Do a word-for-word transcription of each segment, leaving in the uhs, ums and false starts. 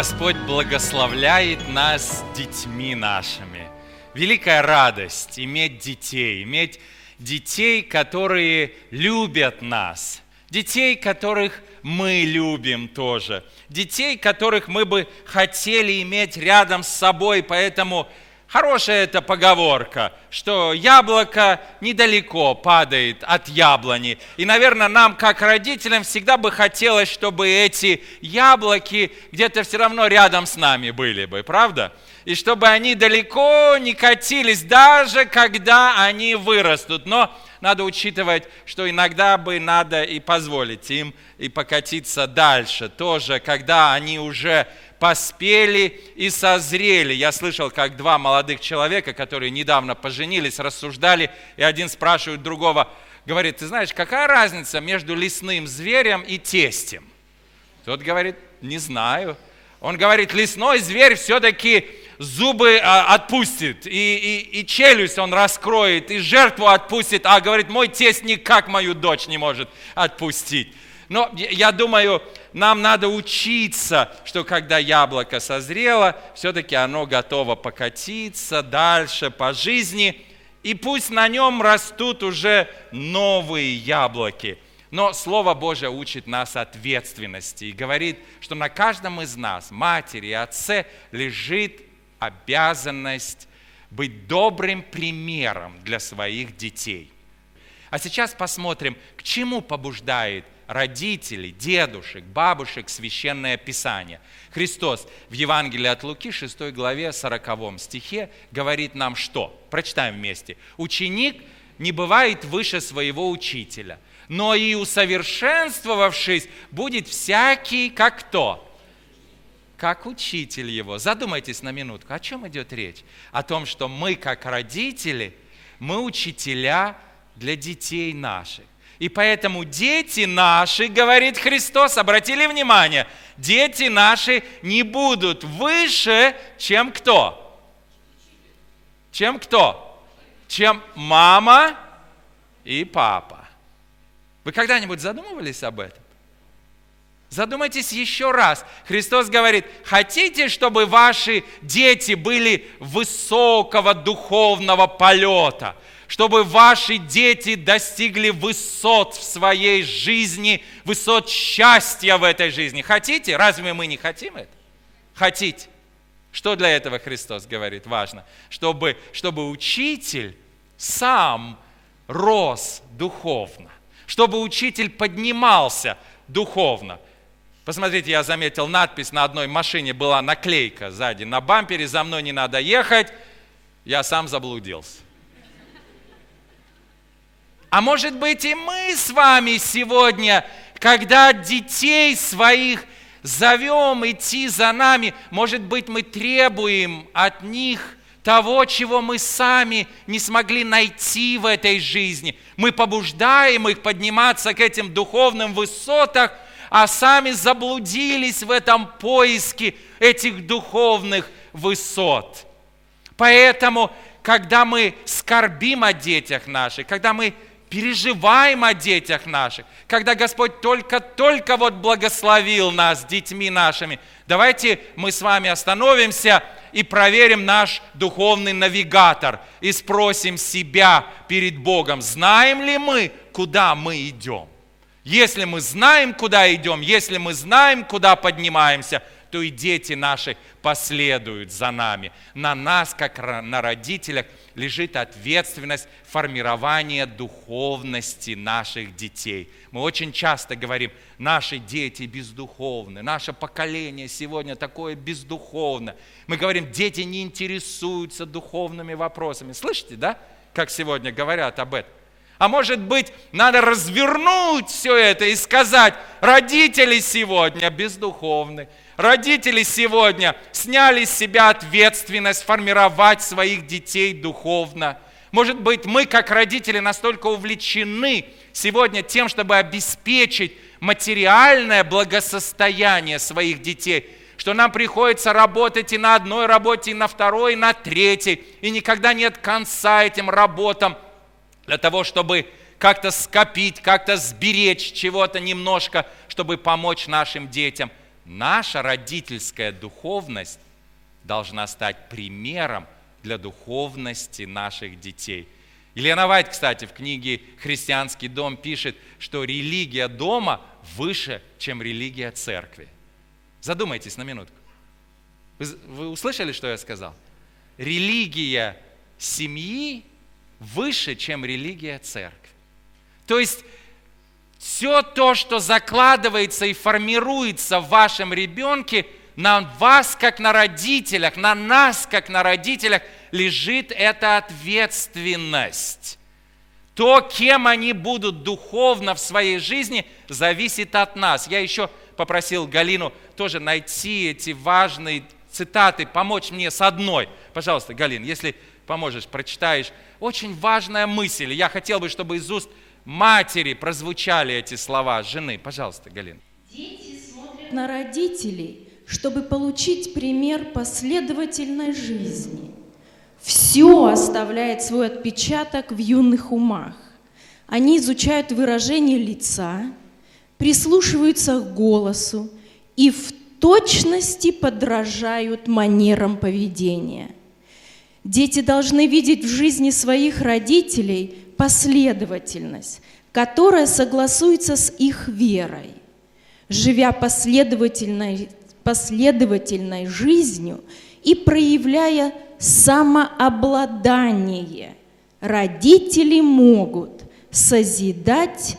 Господь благословляет нас детьми нашими. Великая радость иметь детей, иметь детей, которые любят нас, детей, которых мы любим тоже, детей, которых мы бы хотели иметь рядом с собой, поэтому хорошая эта поговорка, что яблоко недалеко падает от яблони. И, наверное, нам, как родителям, всегда бы хотелось, чтобы эти яблоки где-то все равно рядом с нами были бы, правда? И чтобы они далеко не катились, даже когда они вырастут. Но надо учитывать, что иногда бы надо и позволить им и покатиться дальше. Тоже, когда они уже поспели и созрели. Я слышал, как два молодых человека, которые недавно поженились, рассуждали, и один спрашивает другого, говорит: ты знаешь, какая разница между лесным зверем и тестем? Тот говорит: не знаю. Он говорит: лесной зверь все-таки зубы отпустит, и, и, и челюсть он раскроет, и жертву отпустит, а говорит, мой тесть никак мою дочь не может отпустить. Но я думаю, нам надо учиться, что когда яблоко созрело, все-таки оно готово покатиться дальше по жизни, и пусть на нем растут уже новые яблоки. Но Слово Божие учит нас ответственности и говорит, что на каждом из нас, матери и отце, лежит обязанность быть добрым примером для своих детей. А сейчас посмотрим, к чему побуждает родителей, дедушек, бабушек Священное Писание. Христос в Евангелии от Луки, шестой главе, сороковом стихе говорит нам что? Прочитаем вместе. «Ученик не бывает выше своего учителя, но и усовершенствовавшись, будет всякий, как кто? Как учитель его». Задумайтесь на минутку, о чем идет речь? О том, что мы, как родители, мы учителя для детей наших. И поэтому дети наши, говорит Христос, обратили внимание, дети наши не будут выше, чем кто? Чем кто? Чем мама и папа. Вы когда-нибудь задумывались об этом? Задумайтесь еще раз. Христос говорит: хотите, чтобы ваши дети были высокого духовного полета? Чтобы ваши дети достигли высот в своей жизни, высот счастья в этой жизни. Хотите? Разве мы не хотим это? Хотите? Что для этого Христос говорит? Важно. Чтобы, чтобы учитель сам рос духовно. Чтобы учитель поднимался духовно. Посмотрите, я заметил надпись на одной машине, была наклейка сзади на бампере: «За мной не надо ехать, я сам заблудился». А может быть, и мы с вами сегодня, когда детей своих зовем идти за нами, может быть, мы требуем от них того, чего мы сами не смогли найти в этой жизни. Мы побуждаем их подниматься к этим духовным высотам, а сами заблудились в этом поиске этих духовных высот. Поэтому, когда мы скорбим о детях наших, когда мы переживаем о детях наших, когда Господь только-только вот благословил нас детьми нашими, давайте мы с вами остановимся и проверим наш духовный навигатор и спросим себя перед Богом, знаем ли мы, куда мы идем. Если мы знаем, куда идем, если мы знаем, куда поднимаемся, то и дети наши последуют за нами. На нас, как на родителях, лежит ответственность формирования духовности наших детей. Мы очень часто говорим, наши дети бездуховны, наше поколение сегодня такое бездуховное. Мы говорим, дети не интересуются духовными вопросами. Слышите, да, как сегодня говорят об этом? А может быть, надо развернуть все это и сказать, родители сегодня бездуховны. Родители сегодня сняли с себя ответственность формировать своих детей духовно. Может быть, мы, как родители, настолько увлечены сегодня тем, чтобы обеспечить материальное благосостояние своих детей, что нам приходится работать и на одной работе, и на второй, и на третьей, и никогда нет конца этим работам, для того, чтобы как-то скопить, как-то сберечь чего-то немножко, чтобы помочь нашим детям. наша родительская духовность должна стать примером для духовности наших детей. Елена Вайт, кстати, в книге «Христианский дом» пишет, что религия дома выше, чем религия церкви. Задумайтесь на минутку. Вы, вы услышали, что я сказал? Религия семьи выше, чем религия церкви. То есть все то, что закладывается и формируется в вашем ребенке, на вас, как на родителях, на нас, как на родителях, лежит эта ответственность. То, кем они будут духовно в своей жизни, зависит от нас. Я еще попросил Галину тоже найти эти важные цитаты, помочь мне с одной. Пожалуйста, Галин, если поможешь, прочитаешь. Очень важная мысль. Я хотел бы, чтобы из уст матери прозвучали эти слова жены. Пожалуйста, Галин. Дети смотрят на родителей, чтобы получить пример последовательной жизни. Все оставляет свой отпечаток в юных умах. Они изучают выражение лица, прислушиваются к голосу и в точности подражают манерам поведения. Дети должны видеть в жизни своих родителей последовательность, которая согласуется с их верой. Живя последовательной, последовательной жизнью и проявляя самообладание, родители могут созидать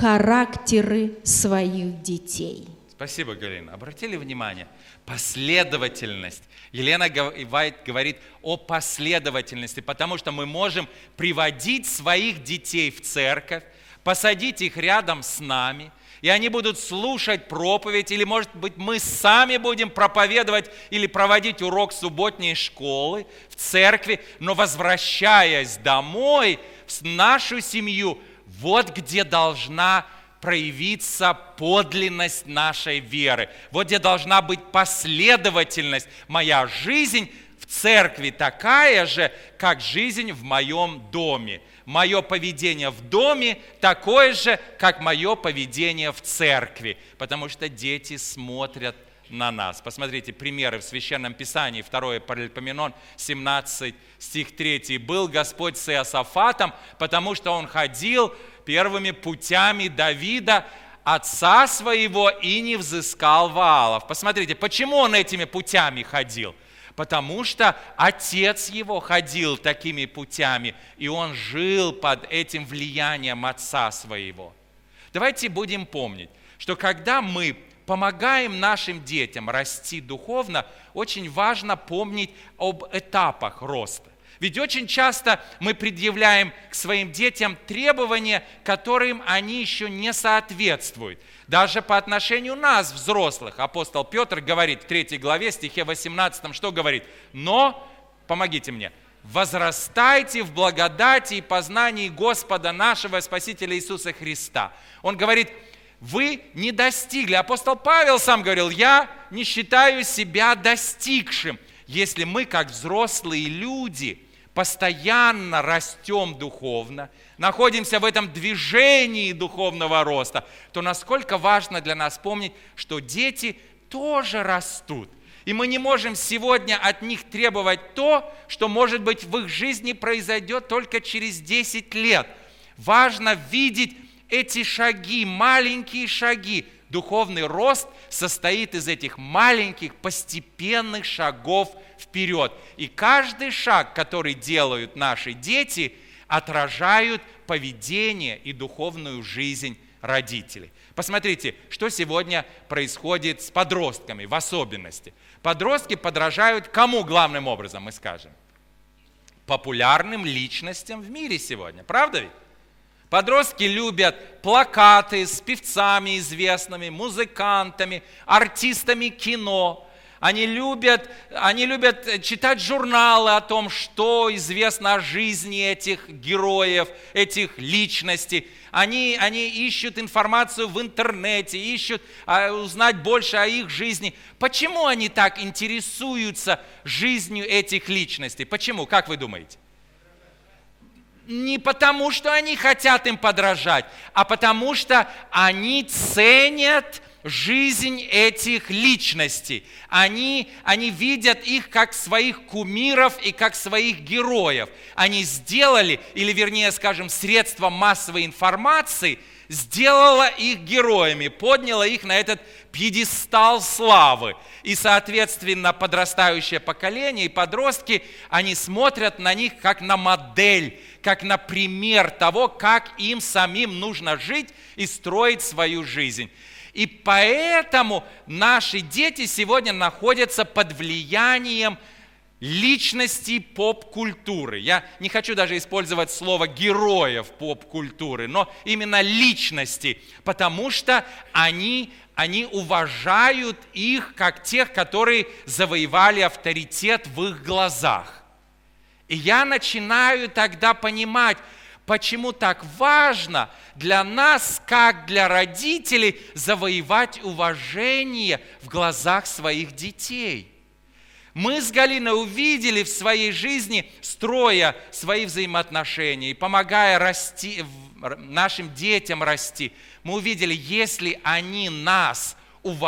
характеры своих детей. Спасибо, Галина. Обратили внимание? Последовательность. Елена Вайт говорит о последовательности, потому что мы можем приводить своих детей в церковь, посадить их рядом с нами, и они будут слушать проповедь, или, может быть, мы сами будем проповедовать или проводить урок субботней школы в церкви, но возвращаясь домой в нашу семью, вот где должна проявиться подлинность нашей веры. Вот где должна быть последовательность. Моя жизнь в церкви такая же, как жизнь в моем доме. Мое поведение в доме такое же, как мое поведение в церкви. Потому что дети смотрят на нас. Посмотрите, примеры в Священном Писании. второе Паралипоменон, семнадцать, стих три. «Был Господь с Иосафатом, потому что он ходил первыми путями Давида, отца своего, и не взыскал Ваалов». Посмотрите, почему он этими путями ходил? Потому что отец его ходил такими путями, и он жил под этим влиянием отца своего. Давайте будем помнить, что когда мы помогаем нашим детям расти духовно, очень важно помнить об этапах роста. Ведь очень часто мы предъявляем к своим детям требования, которым они еще не соответствуют. Даже по отношению нас, взрослых. Апостол Петр говорит в третьей главе, стихе восемнадцатом, что говорит? «Но», помогите мне, «возрастайте в благодати и познании Господа нашего Спасителя Иисуса Христа». Он говорит, вы не достигли. Апостол Павел сам говорил, я не считаю себя достигшим. Если мы, как взрослые люди, постоянно растем духовно, находимся в этом движении духовного роста, то насколько важно для нас помнить, что дети тоже растут. И мы не можем сегодня от них требовать то, что, может быть, в их жизни произойдет только через десять лет. Важно видеть эти шаги, маленькие шаги. Духовный рост состоит из этих маленьких постепенных шагов вперед. И каждый шаг, который делают наши дети, отражают поведение и духовную жизнь родителей. Посмотрите, что сегодня происходит с подростками в особенности. Подростки подражают кому главным образом, мы скажем? Популярным личностям в мире сегодня, правда ведь? Подростки любят плакаты с певцами известными, музыкантами, артистами кино. Они любят, они любят читать журналы о том, что известно о жизни этих героев, этих личностей. Они, они ищут информацию в интернете, ищут а, узнать больше о их жизни. Почему они так интересуются жизнью этих личностей? Почему? Как вы думаете? Не потому, что они хотят им подражать, а потому, что они ценят жизнь этих личностей. Они, они видят их как своих кумиров и как своих героев. Они сделали, или вернее скажем, средства массовой информации сделало их героями, подняло их на этот пьедестал славы. И, соответственно, подрастающее поколение и подростки, они смотрят на них как на модель, как на пример того, как им самим нужно жить и строить свою жизнь. И поэтому наши дети сегодня находятся под влиянием личностей поп-культуры. Я не хочу даже использовать слово героев поп-культуры, но именно личности, потому что они, они уважают их как тех, которые завоевали авторитет в их глазах. И я начинаю тогда понимать, почему так важно для нас, как для родителей, завоевать уважение в глазах своих детей. Мы с Галиной увидели в своей жизни, строя свои взаимоотношения и помогая расти, нашим детям расти, мы увидели, если они нас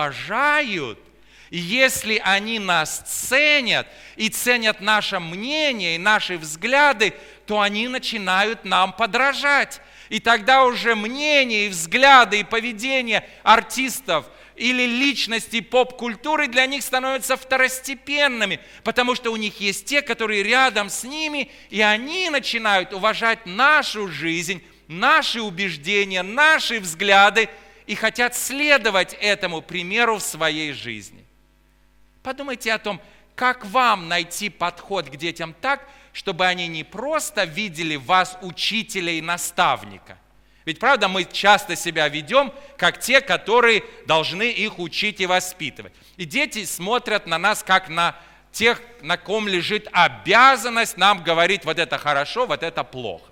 уважают, и если они нас ценят и ценят наше мнение и наши взгляды, то они начинают нам подражать. И тогда уже мнение, и взгляды, и поведение артистов или личностей поп-культуры для них становятся второстепенными, потому что у них есть те, которые рядом с ними, и они начинают уважать нашу жизнь, наши убеждения, наши взгляды и хотят следовать этому примеру в своей жизни. Подумайте о том, как вам найти подход к детям так, чтобы они не просто видели в вас учителя и наставника. Ведь, правда, мы часто себя ведем, как те, которые должны их учить и воспитывать. И дети смотрят на нас, как на тех, на ком лежит обязанность нам говорить, вот это хорошо, вот это плохо.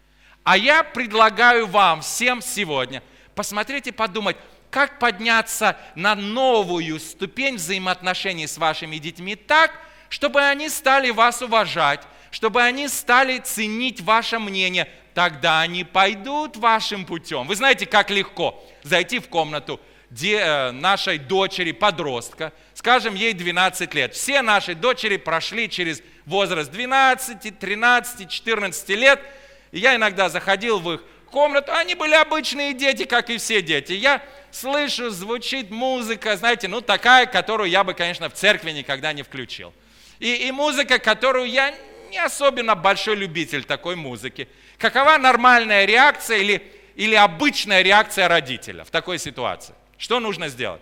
А я предлагаю вам всем сегодня посмотреть и подумать, как подняться на новую ступень взаимоотношений с вашими детьми так, чтобы они стали вас уважать, чтобы они стали ценить ваше мнение. Тогда они пойдут вашим путем. Вы знаете, как легко зайти в комнату нашей дочери, подростка, скажем, ей двенадцать лет. Все наши дочери прошли через возраст двенадцати, тринадцати, четырнадцати лет. И я иногда заходил в их комнату, они были обычные дети, как и все дети. Я слышу, звучит музыка, знаете, ну такая, которую я бы, конечно, в церкви никогда не включил. И, и музыка, которую я не особенно большой любитель такой музыки. Какова нормальная реакция или, или обычная реакция родителя в такой ситуации? Что нужно сделать?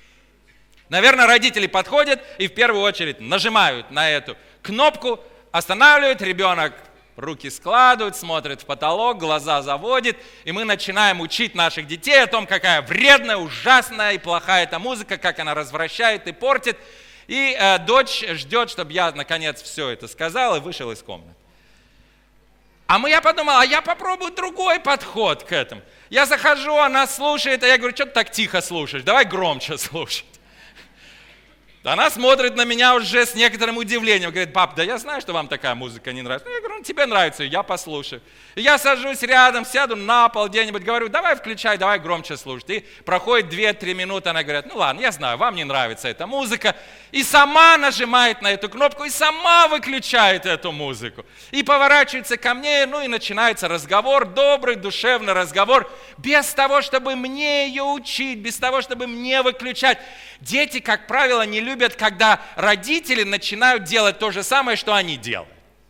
Наверное, родители подходят и в первую очередь нажимают на эту кнопку, останавливают, ребенок руки складывает, смотрит в потолок, глаза заводит, и мы начинаем учить наших детей о том, какая вредная, ужасная и плохая эта музыка, как она развращает и портит. И э, дочь ждет, чтобы я, наконец, все это сказал и вышел из комнаты. А мы, я подумал, а я попробую другой подход к этому. Я захожу, она слушает, а я говорю, что ты так тихо слушаешь, давай громче слушать. Она смотрит на меня уже с некоторым удивлением, говорит, пап, да я знаю, что вам такая музыка не нравится. Ну, я говорю, ну тебе нравится, я послушаю. И я сажусь рядом, сяду на пол где-нибудь, говорю, давай включай, давай громче слушать. И проходит две-три минуты, она говорит, ну ладно, я знаю, вам не нравится эта музыка. И сама нажимает на эту кнопку, и сама выключает эту музыку. И поворачивается ко мне, ну и начинается разговор, добрый, душевный разговор, без того, чтобы мне ее учить, без того, чтобы мне выключать. Дети, как правило, не любят, когда родители начинают делать то же самое, что они делают.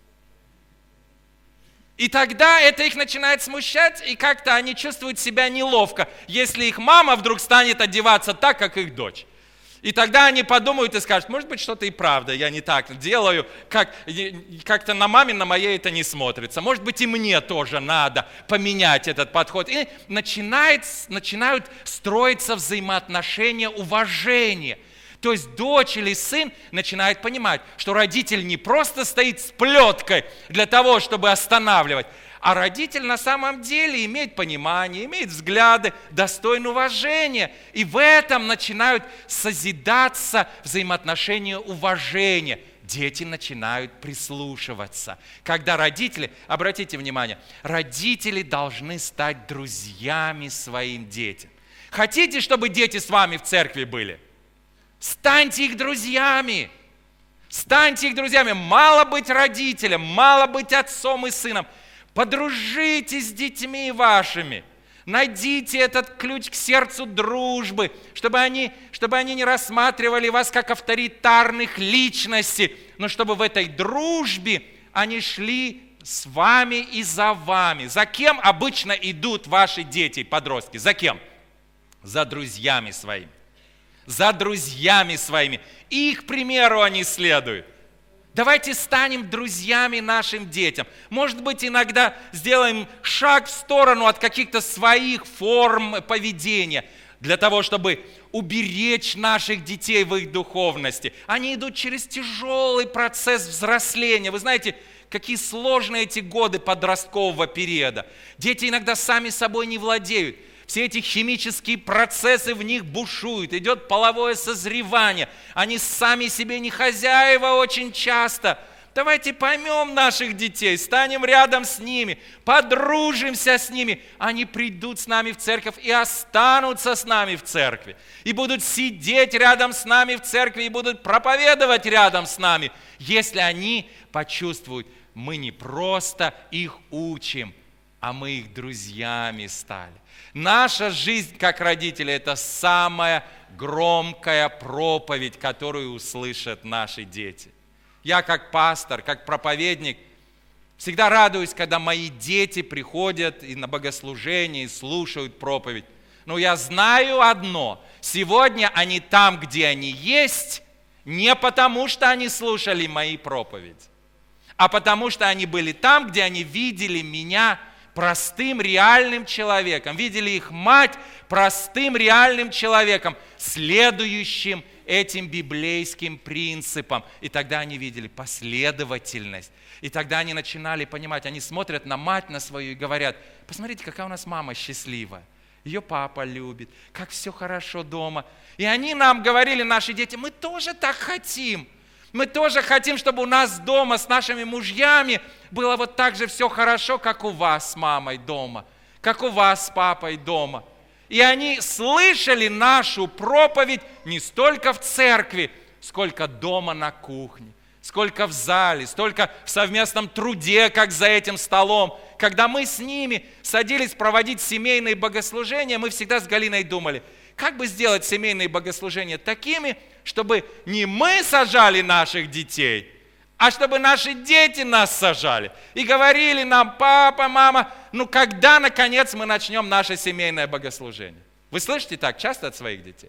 И тогда это их начинает смущать, и как-то они чувствуют себя неловко, если их мама вдруг станет одеваться так, как их дочь. И тогда они подумают и скажут, может быть, что-то и правда, я не так делаю, как, как-то на маме, на моей это не смотрится. Может быть, и мне тоже надо поменять этот подход. И начинает, начинают строиться взаимоотношения уважения. То есть дочь или сын начинает понимать, что родитель не просто стоит с плеткой для того, чтобы останавливать, а родитель на самом деле имеет понимание, имеет взгляды, достоин уважения. И в этом начинают созидаться взаимоотношения уважения. Дети начинают прислушиваться. Когда родители, обратите внимание, родители должны стать друзьями своим детям. Хотите, чтобы дети с вами в церкви были? Станьте их друзьями. Станьте их друзьями. Мало быть родителем, мало быть отцом и сыном. Подружитесь с детьми вашими. Найдите этот ключ к сердцу дружбы, чтобы они, чтобы они не рассматривали вас как авторитарных личностей, но чтобы в этой дружбе они шли с вами и за вами. За кем обычно идут ваши дети и подростки? За кем? За друзьями своими. За друзьями своими. Их примеру они следуют. Давайте станем друзьями нашим детям. Может быть, иногда сделаем шаг в сторону от каких-то своих форм поведения, для того, чтобы уберечь наших детей в их духовности. Они идут через тяжелый процесс взросления. Вы знаете, какие сложные эти годы подросткового периода. Дети иногда сами собой не владеют. Все эти химические процессы в них бушуют, идет половое созревание. Они сами себе не хозяева очень часто. Давайте поймем наших детей, станем рядом с ними, подружимся с ними. Они придут с нами в церковь и останутся с нами в церкви. И будут сидеть рядом с нами в церкви, и будут проповедовать рядом с нами, если они почувствуют, мы не просто их учим, а мы их друзьями стали. Наша жизнь как родители – это самая громкая проповедь, которую услышат наши дети. Я как пастор, как проповедник всегда радуюсь, когда мои дети приходят и на богослужение, и слушают проповедь. Но я знаю одно – сегодня они там, где они есть, не потому, что они слушали мои проповеди, а потому, что они были там, где они видели меня простым, реальным человеком. Видели их мать простым, реальным человеком, следующим этим библейским принципам. И тогда они видели последовательность. И тогда они начинали понимать, они смотрят на мать на свою и говорят, посмотрите, какая у нас мама счастливая. Ее папа любит, как все хорошо дома. И они нам говорили, наши дети, мы тоже так хотим. Мы тоже хотим, чтобы у нас дома с нашими мужьями было вот так же все хорошо, как у вас с мамой дома, как у вас с папой дома. И они слышали нашу проповедь не столько в церкви, сколько дома на кухне, сколько в зале, столько в совместном труде, как за этим столом. Когда мы с ними садились проводить семейные богослужения, мы всегда с Галиной думали, как бы сделать семейные богослужения такими, чтобы не мы сажали наших детей, а чтобы наши дети нас сажали. И говорили нам, папа, мама, ну когда, наконец, мы начнем наше семейное богослужение? Вы слышите так часто от своих детей?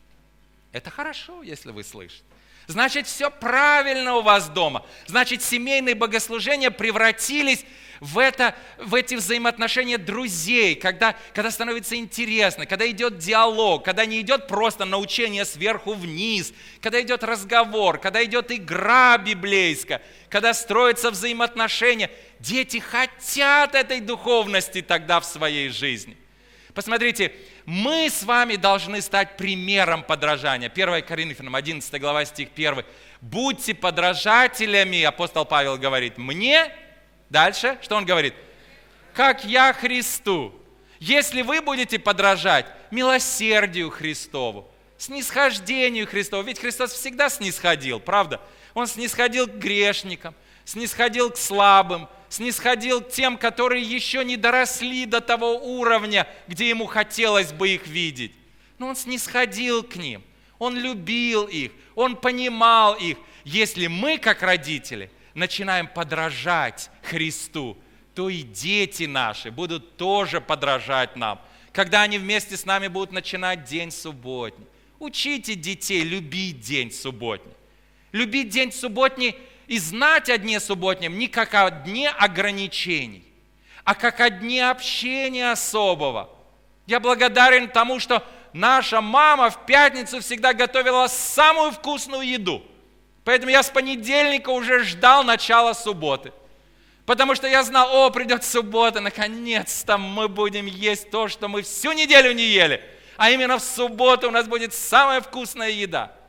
Это хорошо, если вы слышите. Значит, все правильно у вас дома. Значит, семейные богослужения превратились в, это, в эти взаимоотношения друзей, когда, когда становится интересно, когда идет диалог, когда не идет просто научение сверху вниз, когда идет разговор, когда идет игра библейская, когда строятся взаимоотношения. Дети хотят этой духовности тогда в своей жизни. Посмотрите, мы с вами должны стать примером подражания. первое Коринфянам, одиннадцатая глава, стих первый. Будьте подражателями, апостол Павел говорит, мне, дальше, что он говорит? Как я Христу. Если вы будете подражать милосердию Христову, снисхождению Христову, ведь Христос всегда снисходил, правда? Он снисходил к грешникам, снисходил к слабым, снисходил к тем, которые еще не доросли до того уровня, где ему хотелось бы их видеть. Но он снисходил к ним, он любил их, он понимал их. Если мы, как родители, начинаем подражать Христу, то и дети наши будут тоже подражать нам. Когда они вместе с нами будут начинать день субботний. Учите детей любить день субботний. Любить день субботний и знать о дне субботнем не как о дне ограничений, а как о дне общения особого. Я благодарен тому, что наша мама в пятницу всегда готовила самую вкусную еду. Поэтому я с понедельника уже ждал начала субботы. Потому что я знал, о, придет суббота, наконец-то мы будем есть то, что мы всю неделю не ели. А именно в субботу у нас будет самая вкусная еда.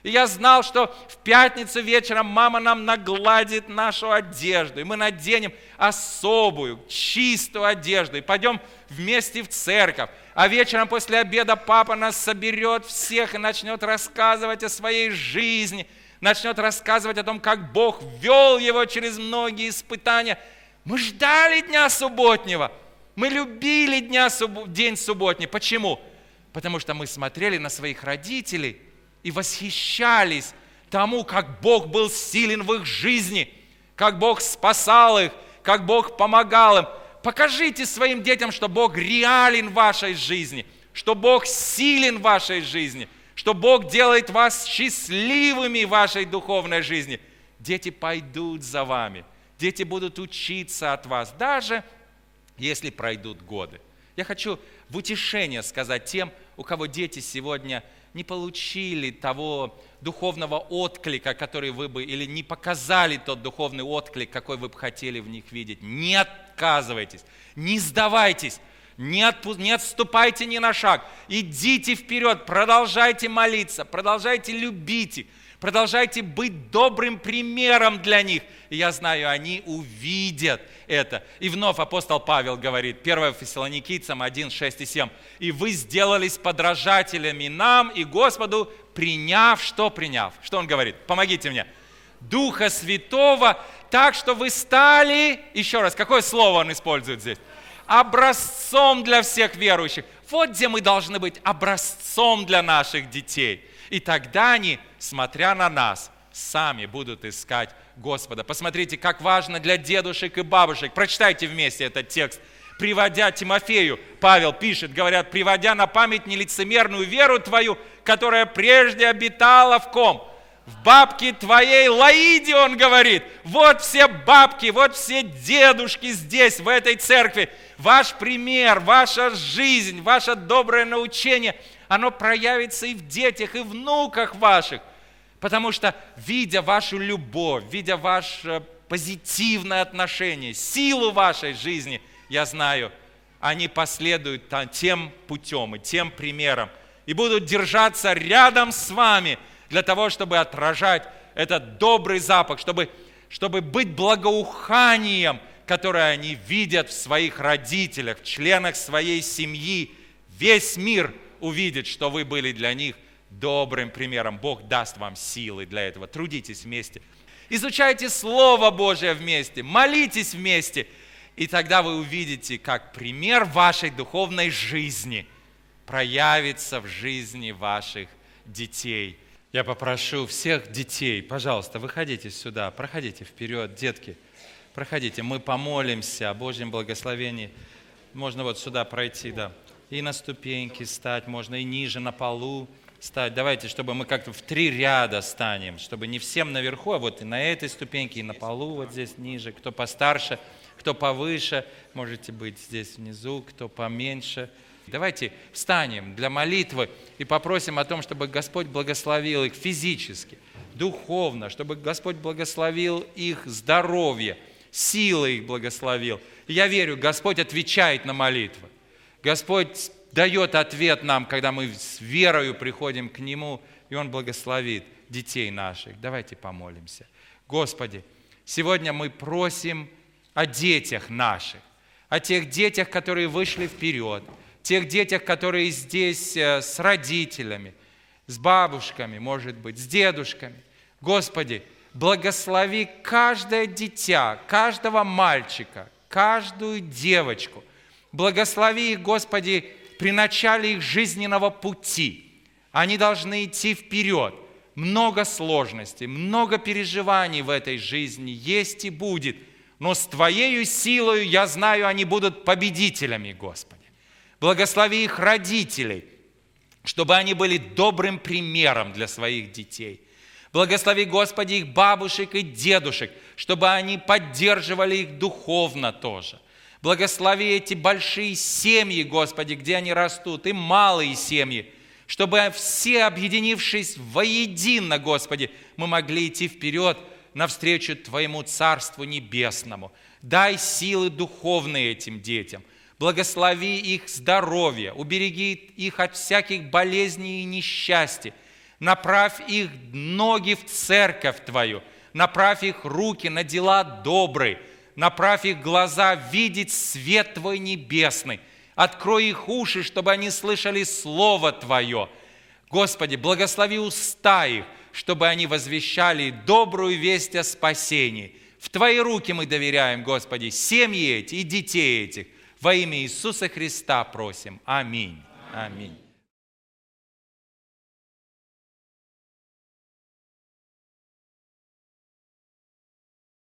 И я знал, что в пятницу вечером мама нам нагладит нашу одежду, и мы наденем особую, чистую одежду, и пойдем вместе в церковь. А вечером после обеда папа нас соберет всех и начнет рассказывать о своей жизни, начнет рассказывать о том, как Бог вел его через многие испытания. Мы ждали дня субботнего, мы любили дня, день субботний. Почему? Потому что мы смотрели на своих родителей и восхищались тому, как Бог был силен в их жизни, как Бог спасал их, как Бог помогал им. Покажите своим детям, что Бог реален в вашей жизни, что Бог силен в вашей жизни, что Бог делает вас счастливыми в вашей духовной жизни. Дети пойдут за вами, дети будут учиться от вас, даже если пройдут годы. Я хочу в утешение сказать тем, у кого дети сегодня не получили того духовного отклика, который вы бы, или не показали тот духовный отклик, какой вы бы хотели в них видеть. Не отказывайтесь, не сдавайтесь, не, отпу- не отступайте ни на шаг. Идите вперед, продолжайте молиться, продолжайте любить их, продолжайте быть добрым примером для них. И я знаю, они увидят это. И вновь апостол Павел говорит, первое Фессалоникийцам один, шесть и семь. «И вы сделались подражателями нам и Господу, приняв», что приняв? Что он говорит? Помогите мне. «Духа Святого, так что вы стали», еще раз, какое слово он использует здесь? «Образцом для всех верующих». Вот где мы должны быть образцом для наших детей. И тогда они, смотря на нас, сами будут искать Господа. Посмотрите, как важно для дедушек и бабушек. Прочитайте вместе этот текст. Приводя Тимофею, Павел пишет, говорят, приводя на память нелицемерную веру твою, которая прежде обитала в ком? В бабке твоей Лаиде, он говорит. Вот все бабки, вот все дедушки здесь, в этой церкви. Ваш пример, ваша жизнь, ваше доброе научение, оно проявится и в детях, и внуках ваших. Потому что, видя вашу любовь, видя ваше позитивное отношение, силу вашей жизни, я знаю, они последуют тем путем и тем примером и будут держаться рядом с вами для того, чтобы отражать этот добрый запах, чтобы, чтобы быть благоуханием, которое они видят в своих родителях, в членах своей семьи. Весь мир увидит, что вы были для них добрым примером. Бог даст вам силы для этого. Трудитесь вместе. Изучайте Слово Божие вместе. Молитесь вместе. И тогда вы увидите, как пример вашей духовной жизни проявится в жизни ваших детей. Я попрошу всех детей, пожалуйста, выходите сюда, проходите вперед, детки. Проходите, мы помолимся о Божьем благословении. Можно вот сюда пройти, да. И на ступеньки стать, можно и ниже, на полу стать. Давайте, чтобы мы как-то в три ряда станем, чтобы не всем наверху, а вот и на этой ступеньке, и на полу вот здесь ниже. Кто постарше, кто повыше, можете быть здесь внизу, кто поменьше. Давайте встанем для молитвы и попросим о том, чтобы Господь благословил их физически, духовно, чтобы Господь благословил их здоровье, силы их благословил. И я верю, Господь отвечает на молитвы. Господь дает ответ нам, когда мы с верою приходим к Нему, и Он благословит детей наших. Давайте помолимся. Господи, сегодня мы просим о детях наших, о тех детях, которые вышли вперед, тех детях, которые здесь с родителями, с бабушками, может быть, с дедушками. Господи, благослови каждое дитя, каждого мальчика, каждую девочку. Благослови их, Господи, при начале их жизненного пути. Они должны идти вперед. Много сложностей, много переживаний в этой жизни есть и будет. Но с Твоею силою, я знаю, они будут победителями, Господи. Благослови их родителей, чтобы они были добрым примером для своих детей. Благослови, Господи, их бабушек и дедушек, чтобы они поддерживали их духовно тоже. Благослови эти большие семьи, Господи, где они растут, и малые семьи, чтобы все, объединившись воедино, Господи, мы могли идти вперед навстречу Твоему Царству Небесному. Дай силы духовные этим детям. Благослови их здоровье, убереги их от всяких болезней и несчастий. Направь их ноги в церковь Твою. Направь их руки на дела добрые. Направь их глаза видеть свет Твой небесный. Открой их уши, чтобы они слышали Слово Твое. Господи, благослови уста их, чтобы они возвещали добрую весть о спасении. В Твои руки мы доверяем, Господи, семьи эти и детей этих. Во имя Иисуса Христа просим. Аминь. Аминь.